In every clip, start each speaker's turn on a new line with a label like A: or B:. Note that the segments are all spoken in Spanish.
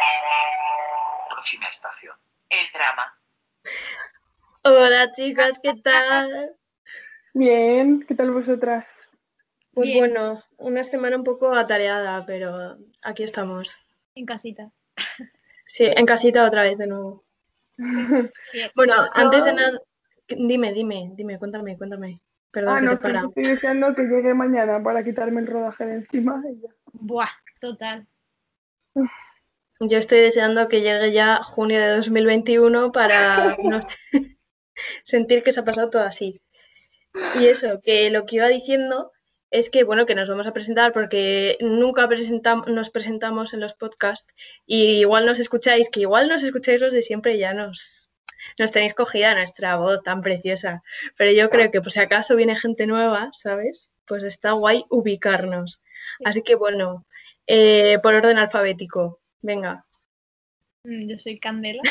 A: Próxima estación. El drama.
B: Hola chicas, ¿qué tal?
C: Bien, ¿qué tal vosotras?
B: Pues
D: Bien.
B: bueno, una semana un poco atareada, pero aquí estamos.
D: En casita.
B: Sí, en casita otra vez de nuevo.
D: Bien.
B: Bueno, antes de nada, dime, cuéntame. Perdón que
C: No,
B: te
C: que
B: para.
C: estoy deseando que llegue mañana para quitarme el rodaje de encima y ya.
D: Buah, total.
B: Yo estoy deseando que llegue ya junio de 2021 para no sentir que se ha pasado todo así. Y eso, que lo que iba diciendo es que, bueno, que nos vamos a presentar porque nunca nos presentamos en los podcasts y igual nos escucháis, los de siempre y ya nos tenéis cogida nuestra voz tan preciosa. Pero yo creo que, por si acaso viene gente nueva, ¿sabes? Pues está guay ubicarnos. Así que, bueno, por orden alfabético, venga.
D: Yo soy Candela.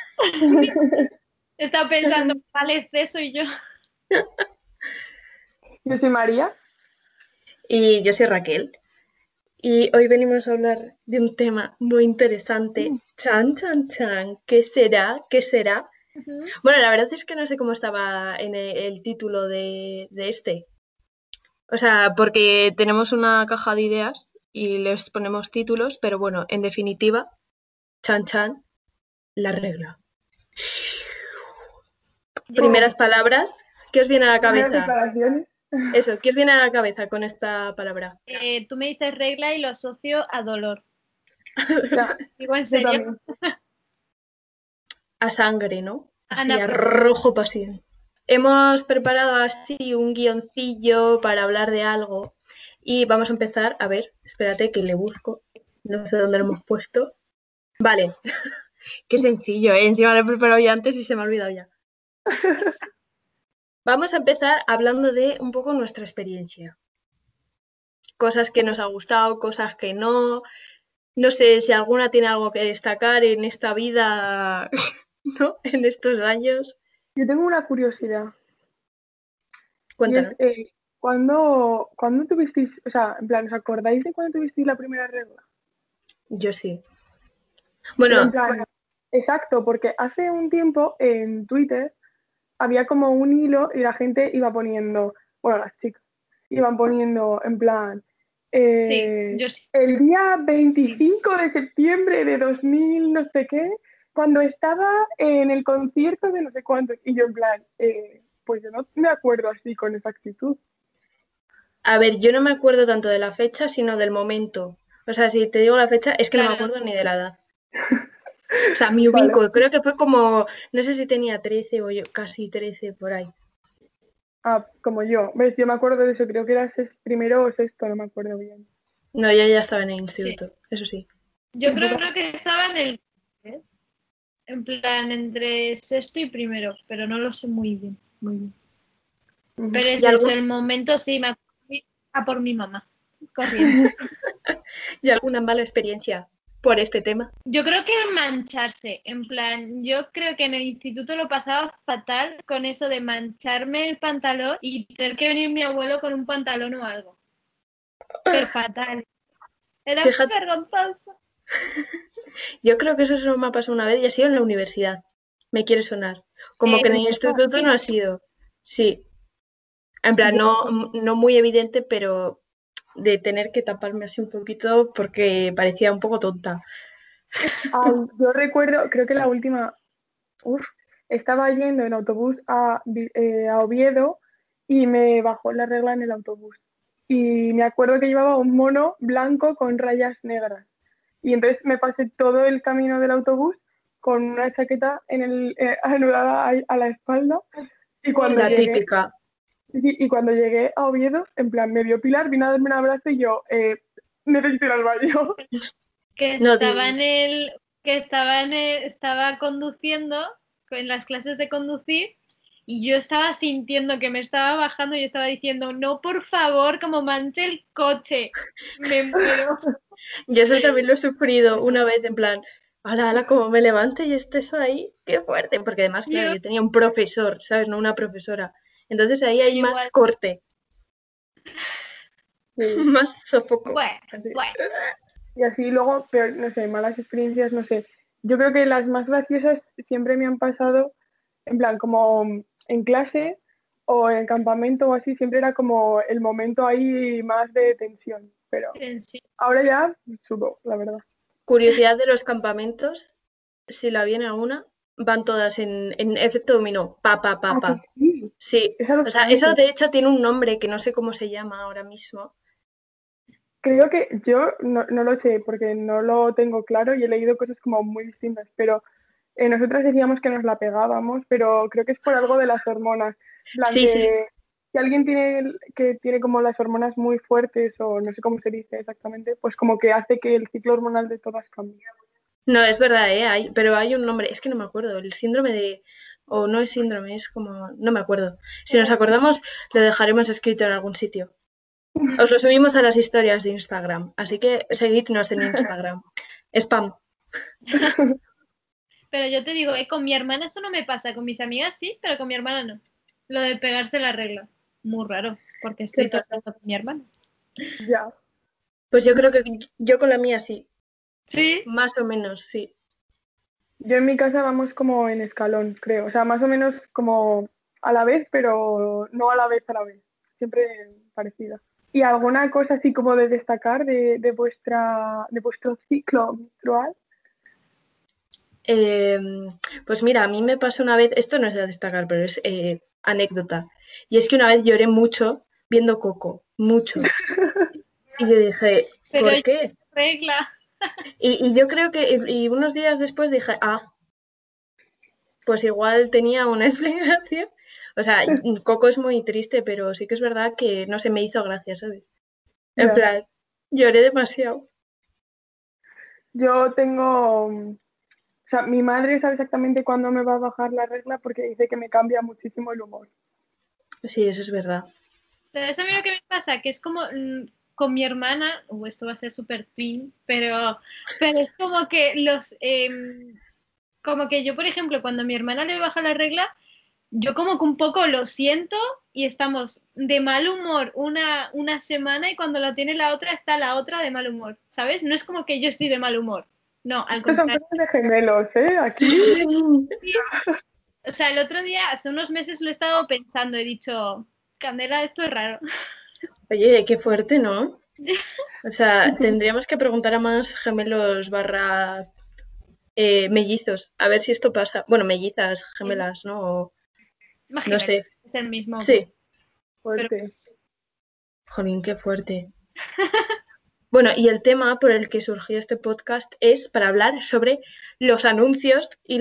D: He estado pensando, vale, C soy yo.
C: Yo soy María.
B: Y yo soy Raquel. Y hoy venimos a hablar de un tema muy interesante. Chan. ¿Qué será? Bueno, la verdad es que no sé cómo estaba en el título de este. O sea, porque tenemos una caja de ideas y les ponemos títulos, pero bueno, en definitiva, chan, la regla. Primeras palabras, ¿qué os viene a la
C: Primeras
B: cabeza?
C: declaraciones.
B: Eso, ¿qué os viene a la cabeza con esta palabra?
D: Tú me dices regla y lo asocio a dolor.
C: Ya,
D: Digo, ¿en
C: yo
D: serio?
C: también.
B: A sangre, ¿no? Así,
D: Ana,
B: a rojo pasión. Hemos preparado así un guioncillo para hablar de algo y vamos a empezar. A ver, espérate que le busco. No sé dónde lo hemos puesto. Vale, qué sencillo, ¿eh? Encima lo he preparado ya antes y se me ha olvidado ya. Vamos a empezar hablando de un poco nuestra experiencia. Cosas que nos ha gustado, cosas que no. No sé si alguna tiene algo que destacar en esta vida, ¿no? En estos años.
C: Yo tengo una curiosidad. Y es,
B: Cuéntanos.
C: ¿cuándo tuvisteis, o sea, en plan, ¿os acordáis de cuándo tuvisteis la primera regla?
B: Yo sí.
C: Pero en
B: Bueno,
C: plan, exacto, porque hace un tiempo en Twitter había como un hilo y la gente iba poniendo, bueno, las chicas iban poniendo en plan,
D: sí, yo sí.
C: el día 25 de septiembre de 2000 no sé qué, cuando estaba en el concierto de no sé cuánto, y yo en plan, pues yo no me acuerdo así con exactitud.
B: a ver, yo no me acuerdo tanto de la fecha, sino del momento. O sea, si te digo la fecha, es que no me
D: Claro.
B: acuerdo ni de la edad. O sea, me
C: Vale.
B: ubico, creo que fue como, no sé si tenía 13 o yo, casi 13 por ahí.
C: Como yo, ves, yo me acuerdo de eso, creo que era primero o sexto, no me acuerdo bien.
B: No, yo ya estaba en el
D: Sí.
B: instituto, eso sí.
D: Yo creo que estaba en el... En plan, entre sexto y primero, pero no lo sé muy bien. Pero es eso, el momento sí, me acuerdo a por mi mamá, corriendo.
B: ¿Y alguna mala experiencia por este tema?
D: Yo creo que mancharse, en plan, yo creo que en el instituto lo pasaba fatal con eso de mancharme el pantalón y tener que venir mi abuelo con un pantalón o algo. Pero fatal. Era
B: Fíjate,
D: vergonzoso.
B: yo creo que eso solo me ha pasado una vez y ha sido en la universidad. Me quiere sonar. Como que en el instituto no ha sido. Sí. En plan, no muy evidente, pero de tener que taparme así un poquito porque parecía un poco tonta.
C: Yo recuerdo, creo que la última, estaba yendo en autobús a Oviedo y me bajó la regla en el autobús. Y me acuerdo que llevaba un mono blanco con rayas negras. Y entonces me pasé todo el camino del autobús con una chaqueta anudada a la espalda. Y cuando
B: La
C: llegué,
B: típica.
C: y cuando llegué a Oviedo, en plan, me vio Pilar, vino a darme un abrazo y yo, necesito ir al baño.
D: Que
B: No,
D: estaba estaba conduciendo en las clases de conducir y yo estaba sintiendo que me estaba bajando y estaba diciendo, no, por favor, como manche el coche, me muero.
B: yo eso también lo he sufrido una vez, en plan, ala, como me levante y estés ahí, qué fuerte. Porque además, claro, yo tenía un profesor, ¿sabes? No una profesora. Entonces ahí hay más
D: Igual.
B: corte,
C: Sí.
B: más sofoco.
D: Bueno.
C: Y así luego, pero no sé, malas experiencias, no sé. Yo creo que las más graciosas siempre me han pasado, en plan, como en clase o en campamento o así, siempre era como el momento ahí más de tensión. Pero
D: Sí.
C: ahora ya subo, la verdad.
B: Curiosidad de los campamentos, si la viene a una, van todas en efecto dominó, pa, pa, pa,
C: Ah, que
B: pa.
C: sí,
B: Sí,
C: es
B: o sea, eso
C: alucinante.
B: de hecho tiene un nombre que no sé cómo se llama ahora mismo.
C: Creo que yo no lo sé porque no lo tengo claro y he leído cosas como muy distintas, pero nosotras decíamos que nos la pegábamos, pero creo que es por algo de las hormonas. En plan,
B: Sí, sí.
C: que si alguien que tiene como las hormonas muy fuertes o no sé cómo se dice exactamente, pues como que hace que el ciclo hormonal de todas cambie.
B: No, es verdad, pero hay un nombre, es que no me acuerdo, el síndrome de, o no es síndrome, es como, no me acuerdo. Si nos acordamos, lo dejaremos escrito en algún sitio. Os lo subimos a las historias de Instagram, así que seguidnos en Instagram. Spam.
D: Pero yo te digo, con mi hermana eso no me pasa, con mis amigas sí, pero con mi hermana no. Lo de pegarse la regla. Muy raro, porque
C: Qué
D: estoy todo el
C: raro.
D: rato con mi hermana.
C: Ya.
B: Pues yo creo que yo con la mía sí,
D: Sí.
B: más o menos, sí.
C: Yo en mi casa vamos como en escalón, creo. O sea, más o menos como a la vez, pero no a la vez. Siempre parecida. ¿Y alguna cosa así como de destacar de vuestro ciclo menstrual?
B: Eh, pues mira, a mí me pasó una vez, esto no es de destacar, pero es anécdota. Y es que una vez lloré mucho viendo Coco, mucho. Y yo dije,
D: Pero
B: ¿por
D: hay
B: qué?
D: regla.
B: Y yo creo que, y unos días después dije, pues igual tenía una explicación. O sea, Coco es muy triste, pero sí que es verdad que no se me hizo gracia, ¿sabes? En
C: Ya.
B: plan, lloré demasiado.
C: Yo tengo, o sea, mi madre sabe exactamente cuándo me va a bajar la regla porque dice que me cambia muchísimo el humor.
B: Sí, eso es verdad.
D: ¿Sabes a mí lo que me pasa? Que es como con mi hermana, esto va a ser súper twin, pero es como que como que yo, por ejemplo, cuando mi hermana le baja la regla, yo como que un poco lo siento y estamos de mal humor una semana y cuando la tiene la otra está la otra de mal humor, ¿sabes? No es como que yo estoy de mal humor, no, al
C: Estos son
D: contrario.
C: cosas de gemelos, ¿eh? Aquí,
D: O sea, el otro día, hace unos meses lo he estado pensando, he dicho, Candela, esto es raro.
B: Oye, qué fuerte, ¿no? O sea, tendríamos que preguntar a más gemelos barra mellizos, a ver si esto pasa. Bueno, mellizas, gemelas, ¿no? No
D: Imagino que
B: sé.
D: es el mismo que...
B: Sí.
D: Pero
C: fuerte.
B: Jolín, qué fuerte. Bueno, y el tema por el que surgió este podcast es para hablar sobre los anuncios y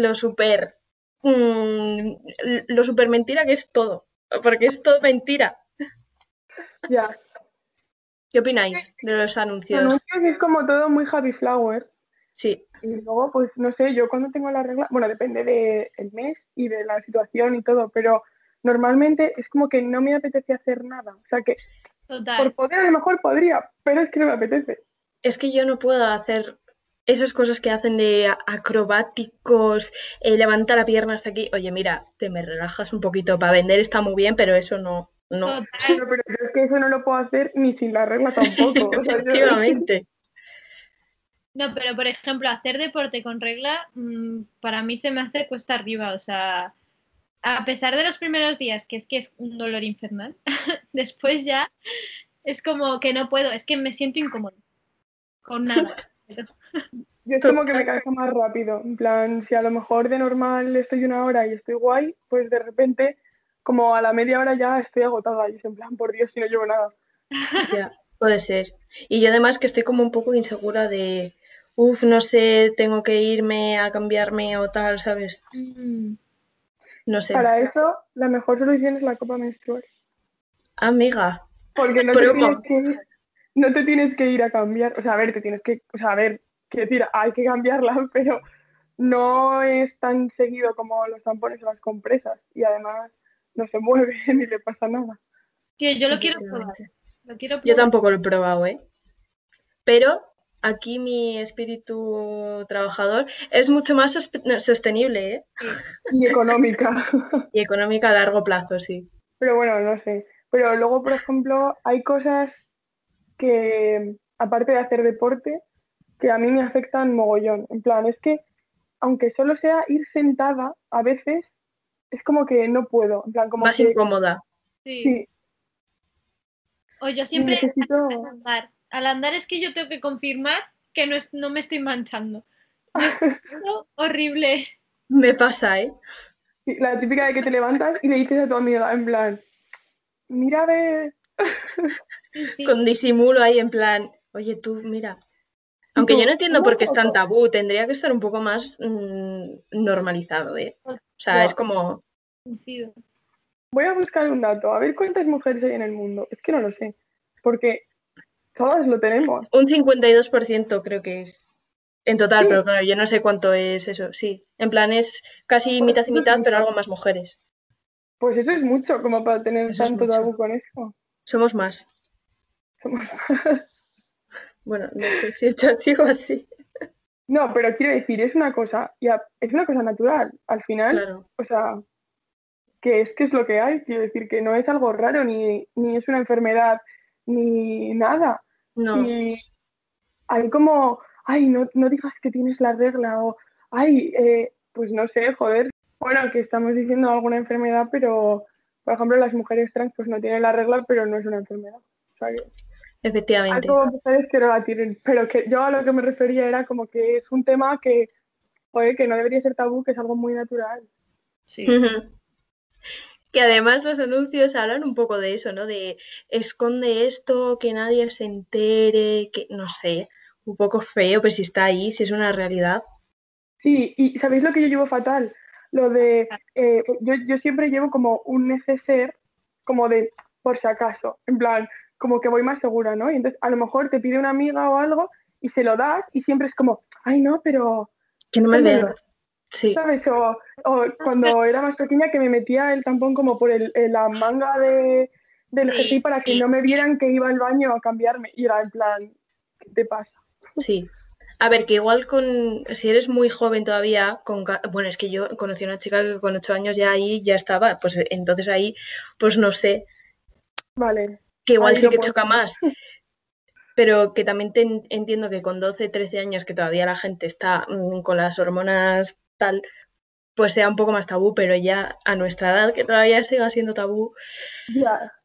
B: mm, lo super mentira que es todo, porque es todo mentira.
C: Ya.
B: ¿Qué opináis de los
C: Los
B: anuncios?
C: anuncios es como todo muy happy flower.
B: Sí,
C: Y luego, pues no sé, yo cuando tengo la regla, bueno, depende del mes y de la situación y todo, pero normalmente es como que no me apetece hacer nada. O sea que por
D: total.
C: poder a lo mejor podría, pero es que no me apetece.
B: es que yo no puedo hacer esas cosas que hacen de acrobáticos, levanta la pierna hasta aquí. Oye, mira, te me relajas un poquito. Para vender está muy bien, pero eso no, no.
D: Total.
C: Pero yo es que eso no lo puedo hacer ni sin la regla tampoco. O sea, yo es que
B: Efectivamente.
D: No, pero por ejemplo, hacer deporte con regla, para mí se me hace cuesta arriba. O sea, a pesar de los primeros días, que es un dolor infernal, después ya es como que no puedo, es que me siento incómodo con nada.
C: yo es como que me
B: Total.
C: canso más rápido. En plan, si a lo mejor de normal estoy una hora y estoy guay, pues de repente, como a la media hora ya estoy agotada y es en plan, por Dios, si no llevo nada.
B: Ya, puede ser. Y yo además que estoy como un poco insegura de, no sé, tengo que irme a cambiarme o tal, ¿sabes?
D: Mm,
B: No sé.
C: Para eso, la mejor solución es la copa menstrual.
B: Amiga,
C: Porque no te tienes
B: promo.
C: que ir, no te tienes que ir a cambiar. O sea, a ver, te tienes que, o sea, a ver, quiero decir, hay que cambiarla, pero no es tan seguido como los tampones o las compresas. Y además no se mueve ni le pasa nada.
D: tío, yo lo quiero probar.
B: Efectivamente.
D: Lo quiero
B: Yo
D: probar.
B: tampoco lo he probado, ¿eh? Pero aquí mi espíritu trabajador es mucho más sostenible, ¿eh?
D: Sí.
C: Y económica.
B: Y económica a largo plazo, sí.
C: Pero bueno, no sé. Pero luego, por ejemplo, hay cosas que, aparte de hacer deporte, que a mí me afectan mogollón. En plan, es que aunque solo sea ir sentada, a veces es como que no puedo. En plan, como
B: Más
C: que
B: incómoda.
D: Sí.
C: sí,
D: O yo
C: y
D: siempre
C: necesito...
D: al andar. Al andar es que yo tengo que confirmar que no me estoy manchando. Yo estoy horrible.
B: Me pasa, ¿eh?
C: Sí, la típica de que te levantas y le dices a tu amiga, en plan, mira a ver.
D: Sí, sí.
B: Con disimulo ahí en plan, oye tú, mira.
C: Y
B: Aunque yo no
C: tú,
B: entiendo por
C: un
B: qué es tan
C: poco.
B: tabú, tendría que estar un poco más normalizado, ¿eh? O sea,
C: Ya.
B: es como,
D: Coincido.
C: Voy a buscar un dato, a ver cuántas mujeres hay en el mundo. Es que no lo sé, porque todas lo tenemos.
B: un 52% creo que es en total,
C: Sí,
B: pero claro, yo no sé cuánto es eso, sí. En plan es casi
C: pues
B: mitad y
C: eso es
B: mitad, pero
C: mucho.
B: algo más mujeres.
C: Pues eso es mucho como para tener
B: Eso es
C: tanto
B: mucho.
C: tabú con eso.
B: Somos más.
C: Somos-
B: Bueno, no sé si es chico así.
C: No, pero quiero decir, es una cosa, es una cosa natural. Al final,
B: Claro.
C: o sea, que es lo que hay. Quiero decir que no es algo raro, ni es una enfermedad, ni nada.
B: No,
C: Y hay como, ay, no digas que tienes la regla o, ay, pues no sé, joder. Bueno, que estamos diciendo alguna enfermedad, pero, por ejemplo, las mujeres trans pues no tienen la regla, pero no es una enfermedad. O sea que hay
B: efectivamente.
C: como mujeres que no la tienen, pero que yo a lo que me refería era como que es un tema que, joder, que no debería ser tabú, que es algo muy natural.
D: Sí.
B: Que además los anuncios hablan un poco de eso, ¿no? De esconde esto, que nadie se entere, que no sé, un poco feo, pero si está ahí, si es una realidad.
C: Sí, y ¿sabéis lo que yo llevo fatal? Lo de, yo siempre llevo como un neceser, como de, por si acaso, en plan, como que voy más segura, ¿no? Y entonces a lo mejor te pide una amiga o algo y se lo das y siempre es como, ay, no, pero
B: Que no me vean.
C: escóndelo,
B: Sí,
C: ¿sabes? O cuando era más pequeña que me metía el tampón como por la manga del jersey
D: Sí,
C: para que no me vieran que iba al baño a cambiarme. Y era en plan, ¿qué te pasa?
B: sí. A ver, que igual si eres muy joven todavía, bueno, es que yo conocí a una chica que con 8 años ya ahí ya estaba, pues entonces ahí, pues no sé,
C: Vale,
B: que igual
C: ahí
B: sí
C: lo
B: que
C: puedo
B: choca
C: entender.
B: más, pero que también entiendo que con 12, 13 años que todavía la gente está con las hormonas tal, pues sea un poco más tabú, pero ya a nuestra edad, que todavía siga siendo tabú,
C: Ya,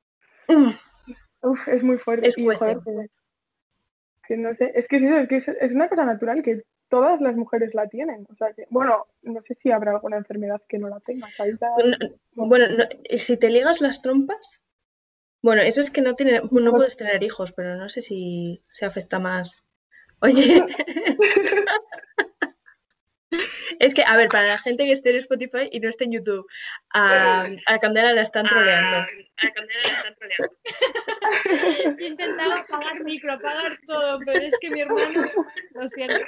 C: uf, es muy fuerte. Y
B: escuece.
C: joder, que no sé, es que es eso, es una cosa natural que todas las mujeres la tienen. O sea que, bueno, no sé si habrá alguna enfermedad que no la tenga. Ahí ya, bueno,
B: Bueno, si te ligas las trompas, bueno, eso es que no
C: no.
B: puedes tener hijos, pero no sé si se afecta más. Oye, es que, a ver, para la gente que esté en Spotify y no esté en YouTube, a Candela la están troleando.
D: yo intentaba apagar micro, apagar todo, pero es que mi hermano, lo siento.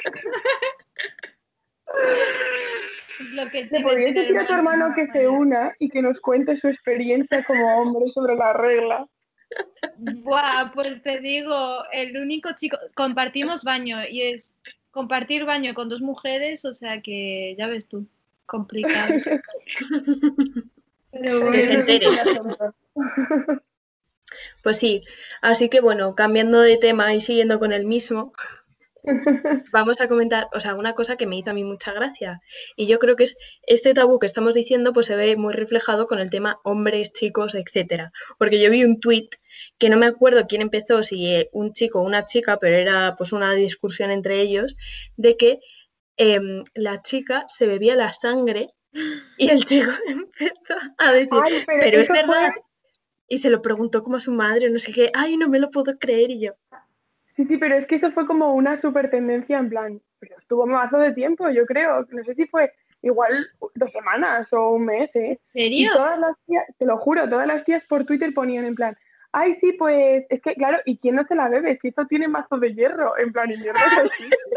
D: Es lo que
C: Le
D: tiene
C: podrías
D: tener
C: decir a tu hermano que se
D: hermanos.
C: una y que nos cuente su experiencia como hombre sobre la regla.
D: Buah, pues te digo, el único chico, compartimos baño y es compartir baño con dos mujeres, o sea que ya ves tú, complicado. Pero
B: Que se
C: Eso
D: bueno,
C: es un
B: entere.
C: asunto.
B: Pues sí, así que bueno, cambiando de tema y siguiendo con el mismo, vamos a comentar, o sea, una cosa que me hizo a mí mucha gracia. Y yo creo que es este tabú que estamos diciendo, pues se ve muy reflejado con el tema hombres, chicos, etcétera. Porque yo vi un tuit que no me acuerdo quién empezó, si un chico o una chica, pero era pues una discusión entre ellos, de que la chica se bebía la sangre y el chico empezó a decir,
C: Ay, pero
B: pero es
C: eso fue,
B: verdad. Y se lo preguntó como a su madre, no sé qué, ay, no me lo puedo creer. Y yo,
C: sí, sí, pero es que eso fue como una super tendencia en plan, pero estuvo mazo de tiempo, yo creo, no sé si fue igual 2 semanas o un mes, ¿eh?
D: ¿en
C: Y
D: serio?
C: todas las tías, te lo juro, todas las tías por Twitter ponían en plan, ay, sí, pues, es que, claro, ¿y quién no se la bebe? Si eso tiene mazo de hierro, en plan, y hierro no existe.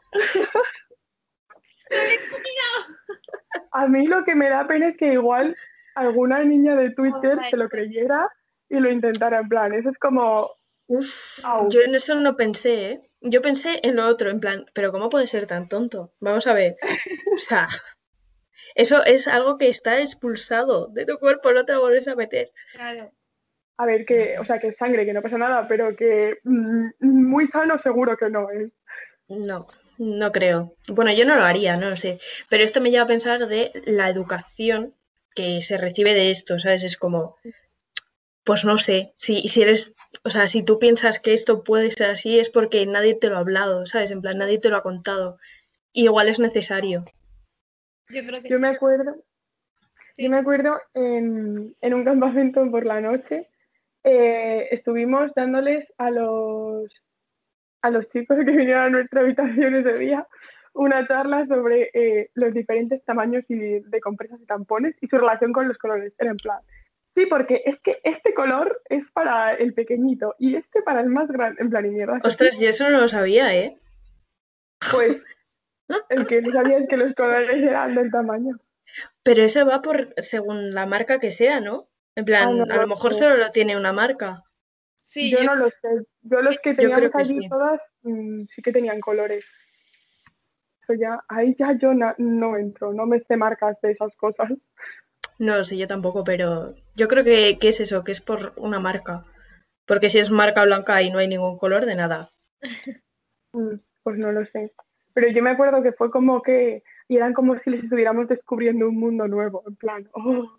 C: A mí lo que me da pena es que igual alguna niña de Twitter se lo creyera y lo intentara, en plan, eso es como,
B: uff,
C: au.
B: yo en eso no pensé, ¿eh? Yo pensé en lo otro, en plan, pero ¿cómo puede ser tan tonto? Vamos a ver, o sea, eso es algo que está expulsado de tu cuerpo, no te lo vuelves a meter.
D: Claro.
C: A ver, que, o sea, que es sangre, que no pasa nada, pero que muy sano seguro que no es.
B: No, no creo. Bueno, yo no lo haría, no lo sé. Pero esto me lleva a pensar de la educación que se recibe de esto, ¿sabes? Es como, pues no sé, si eres, o sea, si tú piensas que esto puede ser así es porque nadie te lo ha hablado, ¿sabes? En plan, nadie te lo ha contado. Y igual es necesario.
D: Yo creo que
C: Yo
D: sí.
C: me acuerdo,
D: Sí.
C: yo me acuerdo en un campamento por la noche, estuvimos dándoles a los chicos que vinieron a nuestra habitación ese día una charla sobre los diferentes tamaños de compresas y tampones y su relación con los colores. Era en plan, sí, porque es que este color es para el pequeñito y este para el más grande, en plan, y mierdas así.
B: Ostras, yo eso no lo sabía, ¿eh?
C: Pues el que no sabía es que los colores eran del tamaño.
B: Pero eso va por según la marca que sea, ¿no? En
C: Ah, no
B: plan, a
C: lo
B: lo mejor
C: sé.
B: solo lo tiene una marca.
D: Sí,
C: Yo no lo sé. Yo los que
B: Yo creo
C: teníamos
B: que
C: allí
B: sí.
C: todas sí que tenían colores. Eso ya, ahí ya yo no entro, no me sé marcas de esas cosas.
B: No lo sé, yo tampoco, pero yo creo que es eso, que es por una marca. Porque si es marca blanca y no hay ningún color, de nada.
C: Pues no lo sé. Pero yo me acuerdo que fue como que, y eran como si les estuviéramos descubriendo un mundo nuevo, en plan, oh,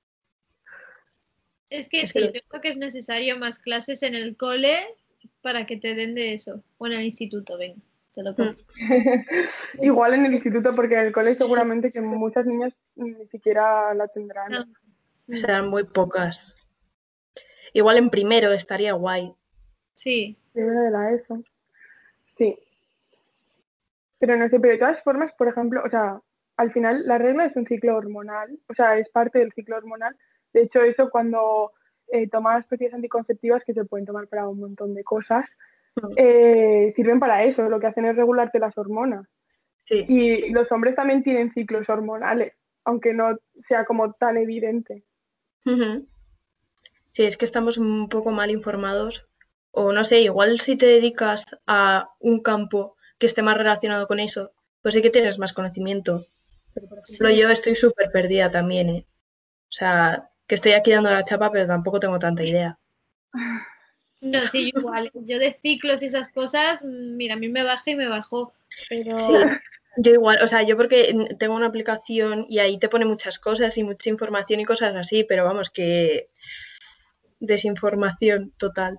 D: es que
B: Es que
D: sí,
B: los-
D: yo creo que es necesario más clases en el cole para que te den de eso. O en el instituto, venga, te lo
B: Mm,
D: compro.
C: igual en el instituto, porque en el cole
B: sí,
C: seguramente que muchas niñas ni siquiera la tendrán.
D: Ah, mm,
B: serán muy pocas. Igual en primero estaría guay.
D: sí,
C: Primero de la ESO. Sí, pero no sé, pero de todas formas, por ejemplo, o sea, al final la regla es un ciclo hormonal, o sea, es parte del ciclo hormonal. De hecho, eso cuando tomas pastillas anticonceptivas que se pueden tomar para un montón de cosas,
B: Mm,
C: sirven para eso, lo que hacen es regularte las hormonas.
B: sí.
C: Y los hombres también tienen ciclos hormonales, aunque no sea como tan evidente.
B: Ujú. Sí, es que estamos un poco mal informados. O no sé, igual si te dedicas a un campo que esté más relacionado con eso, pues sí que tienes más conocimiento. Pero por ejemplo,
D: sí.
B: yo estoy súper perdida también, ¿eh? O sea, que estoy aquí dando la chapa, pero tampoco tengo tanta idea.
D: No, sí, yo igual. Yo de ciclos y esas cosas, mira, a mí me baja y me bajó. Pero
B: Sí, yo igual, o sea, yo porque tengo una aplicación y ahí te pone muchas cosas y mucha información y cosas así, pero vamos, que desinformación total.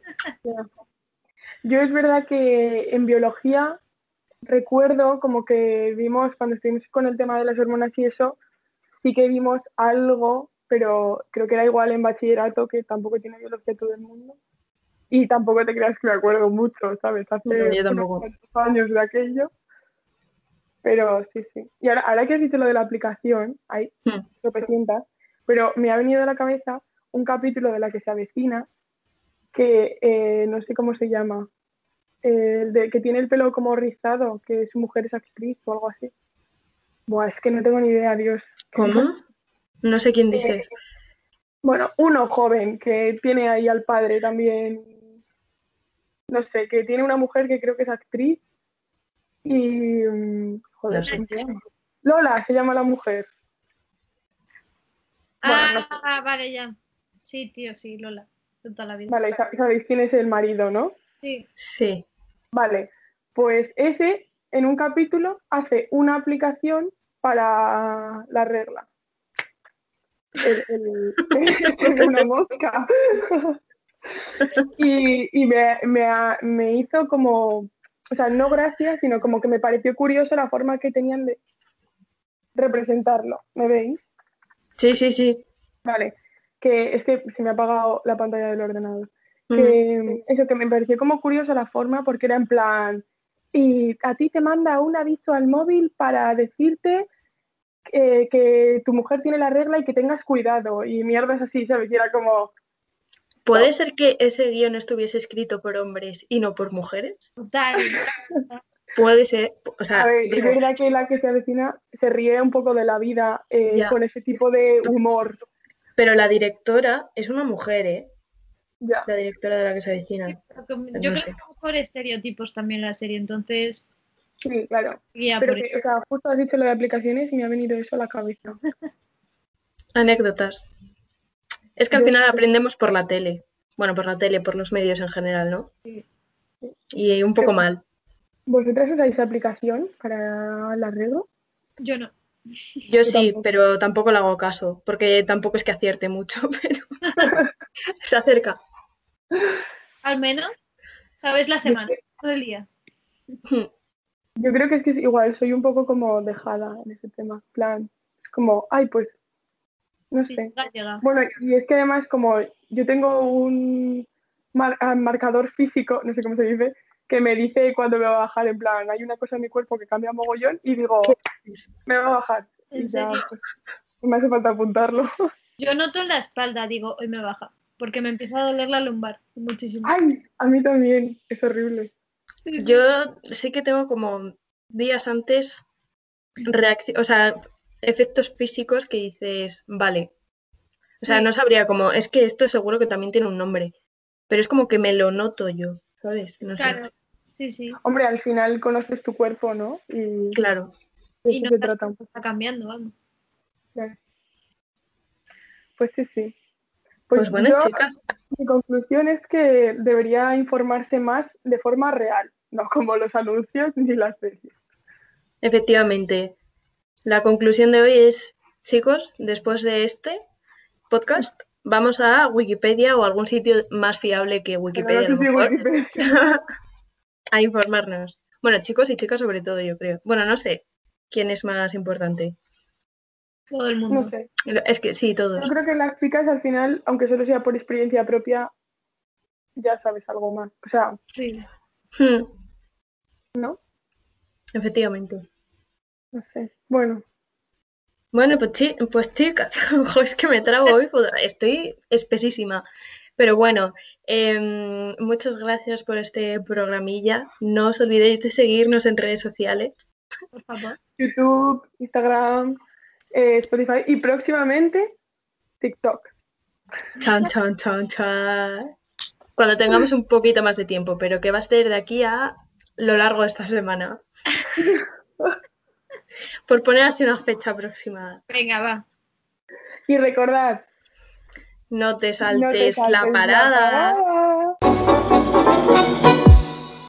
C: Yo es verdad que en biología recuerdo como que vimos, cuando estuvimos con el tema de las hormonas y eso, sí que vimos algo, pero creo que era igual en bachillerato, que tampoco tiene biología todo el mundo. Y tampoco te creas que me acuerdo mucho, ¿sabes?
B: No,
C: Hace
B: yo
C: unos
B: tampoco.
C: cuantos años de aquello, pero sí, sí. Y ahora que has dicho lo de la aplicación, hay
B: Mm.
C: tropecientas, pero me ha venido a la cabeza un capítulo de La que se avecina, que no sé cómo se llama, el de que tiene el pelo como rizado, que su mujer es actriz o algo así. Buah, es que no tengo ni idea, Dios.
B: ¿Cómo? No sé quién
C: Eh,
B: dices.
C: bueno, uno joven que tiene ahí al padre también, no sé, que tiene una mujer que creo que es actriz y,
B: No
C: joder,
B: sé.
C: ¿cómo se llama? Lola se llama la mujer. Bueno, no sé.
D: vale, ya. Sí, tío, sí, Lola. De toda la vida.
C: Vale, sabéis quién es el marido, ¿no?
D: Sí.
B: Sí.
C: Vale, pues ese en un capítulo hace una aplicación para la regla. Es una mosca. Me hizo como, o sea, no gracia, sino como que me pareció curioso la forma que tenían de representarlo. ¿Me veis?
B: Sí, sí, sí.
C: Vale, que es que se me ha apagado la pantalla del ordenador.
B: Mm.
C: Que eso, que me pareció como curioso la forma porque era en plan, y a ti te manda un aviso al móvil para decirte que tu mujer tiene la regla y que tengas cuidado y mierdas así, ¿sabes? Y era como,
B: ¿Puede
C: no,
B: ser que ese guión estuviese escrito por hombres y no por mujeres?
D: Total.
B: Puede ser, o
C: a
B: sea,
C: ver, es
B: vamos,
C: verdad que la que se avecina se ríe un poco de la vida
B: ya.
C: con ese tipo de humor,
B: Pero la directora es una mujer, ¿eh?
C: ya.
B: La directora de la que se avecina.
D: Yo
B: No
D: creo que
B: sé.
D: es por estereotipos también la serie, entonces
C: Sí, claro.
D: guía
C: Pero
D: por
C: que,
D: eso.
C: o sea, justo has dicho lo de aplicaciones y me ha venido eso a la cabeza.
B: Anécdotas. Es que al
C: Yo
B: final
C: sí que
B: aprendemos por la tele. Bueno, por la tele, por los medios en general, ¿no?
C: sí.
B: Y un
C: Qué
B: poco mal.
C: ¿Vosotras usáis aplicación para la regla?
D: Yo no.
B: Yo sí,
C: tampoco.
B: pero tampoco le hago caso, porque tampoco es que acierte mucho, pero se acerca.
D: Al menos sabes la semana, todo el día.
C: Yo creo que es igual, soy un poco como dejada en ese tema. En plan, es como, ay, pues, no
D: Sí,
C: sé.
D: llega.
C: Bueno, y es que además como yo tengo un marcador físico, no sé cómo se dice, que me dice cuándo me va a bajar, en plan, hay una cosa en mi cuerpo que cambia mogollón y digo, me va a bajar.
D: ¿En
C: Y ya,
D: serio?
C: pues, no me hace falta apuntarlo.
D: Yo noto en la espalda, digo, hoy me baja, porque me empieza a doler la lumbar muchísimo.
C: Ay, a mí también, es horrible.
D: Sí, sí.
B: Yo sí que tengo como días antes o sea, efectos físicos que dices, vale. O sea,
D: Sí,
B: no sabría cómo, es que esto seguro que también tiene un nombre, pero es como que me lo noto yo, ¿sabes? No sé.
D: claro. Sí, sí.
C: Hombre, al final conoces tu cuerpo, ¿no? Y
B: Claro.
C: de
D: Y
C: eso
D: no
C: se trata un poco.
D: está cambiando, vamos.
C: Claro. Pues sí, sí. Pues
B: Pues bueno,
C: yo,
B: chicas,
C: mi conclusión es que debería informarse más de forma real, no como los anuncios ni las series.
B: efectivamente, la conclusión de hoy es, chicos, después de este podcast, vamos a Wikipedia o algún sitio más fiable que
C: Pero no
B: Wikipedia, a lo
C: sé si
B: mejor,
C: Wikipedia.
B: a informarnos. Bueno, chicos y chicas sobre todo, yo creo. Bueno, no sé quién es más importante.
D: Todo el
C: No
D: mundo.
C: sé.
B: Es que sí,
C: Yo
B: todos.
C: creo que las chicas al final, aunque solo sea por experiencia propia, ya sabes algo más. O sea,
D: Sí.
C: ¿no?
B: Efectivamente.
C: No sé. Bueno,
B: Bueno, pues chicas, ojo, es que me trago hoy, joder, estoy espesísima. Pero bueno, muchas gracias por este programilla. No os olvidéis de seguirnos en redes sociales.
D: Por favor.
C: YouTube, Instagram, Spotify y próximamente TikTok.
B: Chan, chan, chan, chan. Cuando tengamos un poquito más de tiempo, pero que va a ser de aquí a lo largo de esta semana. Por poner así una fecha aproximada.
D: Venga, va.
C: Y recordad,
B: No te
C: no te
B: saltes la
C: saltes la
B: parada.
C: parada.